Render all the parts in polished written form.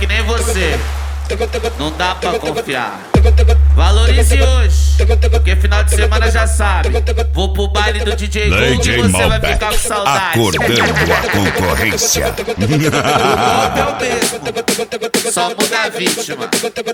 que nem você. Não dá pra confiar. Valorize hoje, porque final de semana já sabe. Vou pro baile do DJ Gold e você vai ficar com saudade. Acordando a concorrência. O golpe é o mesmo, só muda a vítima.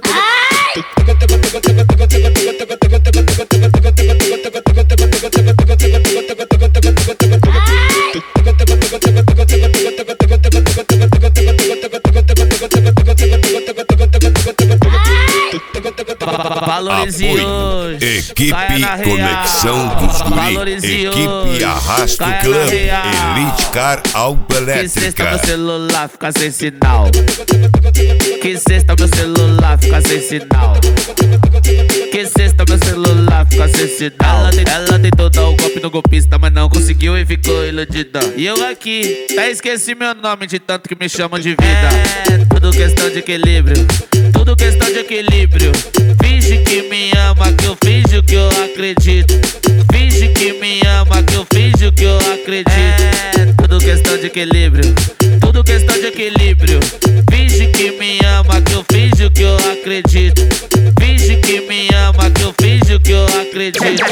Valorize hoje, Equipe Conexão dos Guri. Equipe Arrasto Clã. Elite Car Alta Que sexta Elétrica. meu celular fica sem sinal. Que sexta meu celular fica sem sinal. Que sexta meu celular fica sem sinal. Ela tentou dar o golpe no golpista, mas não conseguiu e ficou iludida. E eu aqui, até esqueci meu nome de tanto que me chamam de vida. É tudo questão de equilíbrio, tudo questão de equilíbrio. Finge que me ama, que eu finjo que eu acredito. Finge que me ama, que eu finjo que eu acredito. É tudo questão de equilíbrio, tudo questão de equilíbrio. Finge que me ama, que eu finjo que eu acredito. Finge que me ama, que eu finjo que eu acredito.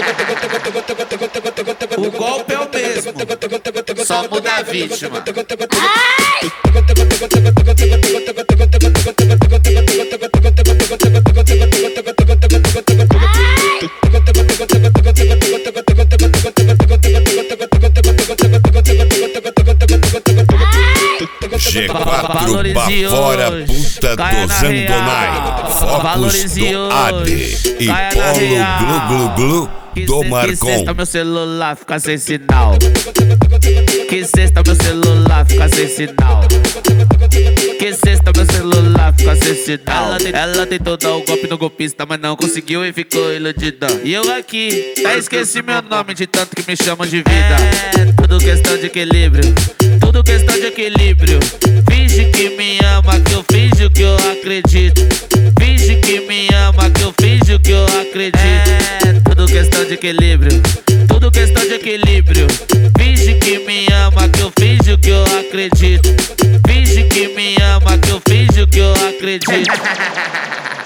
O golpe é o mesmo, só muda a vítima. G4 Bafora Puta do Zandonai. Focus do AD. E Polo Glu Glu Glu do Marcon. Que sexta meu celular fica sem sinal. Que sexta meu celular fica sem sinal. Que sexta meu celular fica sem sinal. Ela tentou dar o golpe no golpista, mas não conseguiu e ficou iludida. E eu aqui, até esqueci meu nome de tanto que me chamam de vida. É tudo questão de equilíbrio, tudo questão de equilíbrio. Finge que me ama, que eu finjo que eu acredito. Finge que me ama, que eu finjo que eu acredito. É tudo questão de equilíbrio, tudo questão de equilíbrio. Finge que me ama, que eu finjo que eu acredito. Finge que me ama, que eu finjo que eu acredito.